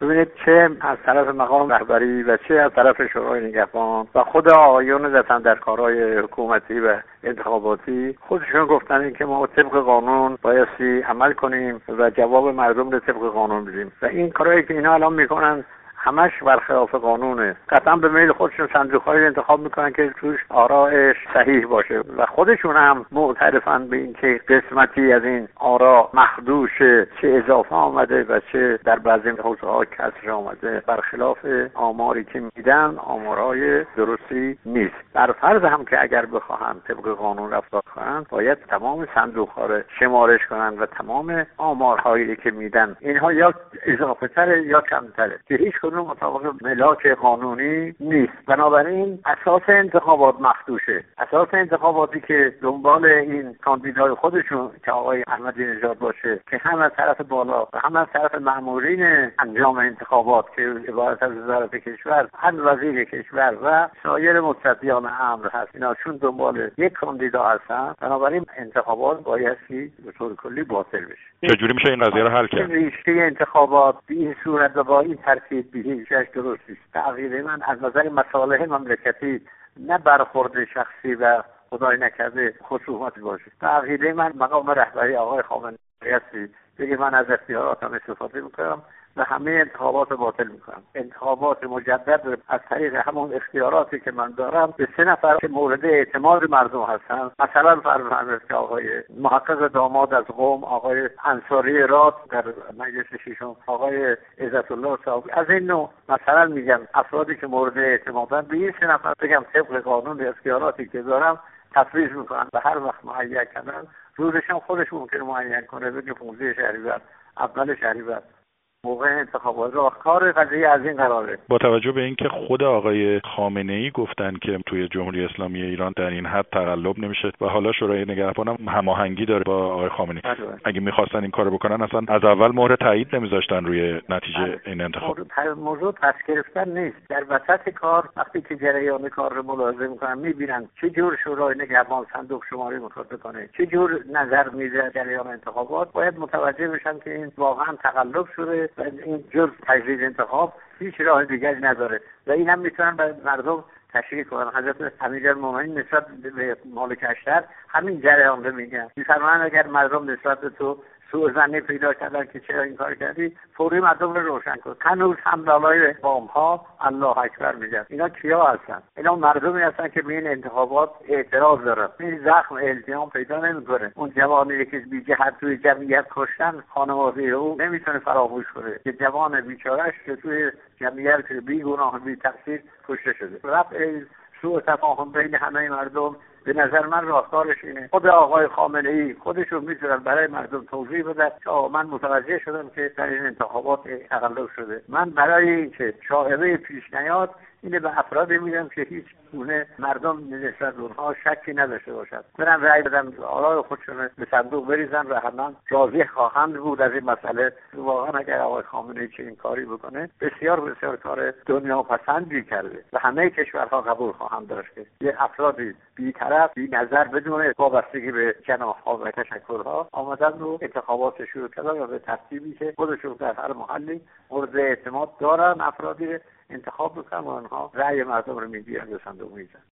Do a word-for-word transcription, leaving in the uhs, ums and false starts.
ببینید چه از طرف مقام رهبری و چه از طرف شورای نگهبان و خود آقایون ذاتاً در کارهای حکومتی و انتخاباتی خودشون گفتن این که ما طبق قانون بایستی عمل کنیم و جواب مردم رو طبق قانون بدیم و این کارهایی که اینا الان میکنن همش برخلاف قانونه. قطعا به میل خودشون صندوق‌های انتخاب میکنن که توش آراء صحیح باشه و خودشون هم معترفن به این که قسمتی از این آراء مخدوش، چه اضافه آمده و چه در بعضی حوزه‌ها کسر آمده، برخلاف آماری که میدن آمارهای درستی نیست. در فرض هم که اگر بخواهن طبق قانون رفتار کنن باید تمام صندوق‌ها رو شمارش کنن و تمام آمارهایی که میدن اینها یا اضافه تره یا کمتره که هیچ کدوم مطابق ملاک قانونی نیست. بنابراین اساس انتخابات مخدوشه. اساس انتخاباتی که دنبال این کاندیدای خودشون که آقای احمدی نژاد باشه که هم از طرف بالا و هم از طرف مأمورین انجام انتخابات که عبارت از وزارت کشور، هم وزیر کشور و سایر متصدیان امر هست، اینا چون دنبال یک کاندیدا هستن بنابراین انتخابات بایستی به طور کلی باطل بشه. چجوری میشه این قضیه رو حل کرد؟ ریشه انتخابات به این صورت و با این ترتیب هیچ درست نیست. تعقیب من از نظر مصالح مملکتی نه برخورد شخصی و خدای نکرده خصومت باشه. تعقیب من مقام رهبری آقای خامنه‌ای هستی بگه من از اختیاراتم استفاده میکنم و همه انتخابات باطل میکنم. انتخابات مجدد از طریق همون اختیاراتی که من دارم به سه نفر که مورد اعتماد مردم هستن، مثلا فرض که آقای محقق داماد از قم، آقای انصاری راد در مجلس ششم، آقای عزت الله صاحبی، از این نوع مثلا میگم افرادی که مورد اعتمادن به این سه نفر بگم طبق قانون اختیاراتی که دارم تفویض میکنن و هر وقت معین کردن روزش هم خودش ممکنه معین کنه بگه پانزده شهریور، اول شهریور موقع انتخابات. راهکار قضیه از این قراره. با توجه به اینکه خود آقای خامنه‌ای گفتن که توی جمهوری اسلامی ایران در این حد تقلب نمیشه و حالا شورای نگهبان هم هماهنگی داره با آقای خامنه‌ای، اگه می‌خواستن این کارو بکنن اصلا از اول مهر تایید نمیذاشتن روی نتیجه بله. این انتخاب. موضوع پس گرفتن نیست. در وسط کار وقتی که جریان کار رو ملاحظه می‌کنن می‌بینن چه جور شورای نگهبان صندوق شماری می‌خواد بکنه، چه جور نظر میده جریان انتخابات، باید متوجه بشن که این واقعا تقلب شده و این جز تجدید انتخاب هیچ راه دیگری نداره و این هم میتونن به مردم تشریح کنن. حضرت امیرالمومنین نسبت به مالک اشتر همین جریان رو میگن، میفرمایند اگر مردم نسبت به تو سوء ظنی پیدا کردن که چرا این کار کردی، فوری مردم رو روشن کن. هنوز هم بالای بام ها الله اکبر میگن. اینا کیا هستن؟ اینا مردمی هستن که به این انتخابات اعتراض دارن. این زخم التیام پیدا نمیکنه. اون جوانی که بی جهت توی جمعیت کشتن خانواده او نمیتونه فراموش کنه که جوان بیچاره‌اش که توی جمعیت بی گناه بی تقصیر کشته شده. رفع سوء تفاهم بین همه مردم به نظر من راهکارش اینه. خود آقای خامنه‌ای خودشون میتونن برای مردم توضیح بدن که من متوجه شدم که در این انتخابات تقلب شده. من برای اینکه شائبه پیش نیاد اینه به افرادی میگم که هیچ گونه مردم نسبت به اونها شکی نداشته باشد، برن رأی بدن، آرای خودشون به صندوق بریزن و همه راضی خواهند بود از این مسئله. واقعا اگر آقای خامنه‌ای چه این کاری بکنه بسیار بسیار کار دنیا پسندی کرده و همه کشورها قبول خواهند داشت که یه افرادی بی‌طرف بی نظر بدون وابستگی به جناح‌ها و تشکل‌ها آمدن رو انتخابات شروع کردن و به ترتیبی که خودشون در هر محلی مورد اعتماد دارن افرادی انتخاب بکنن و آنها رأی مردم رو میگیرن به صندوق میزنن.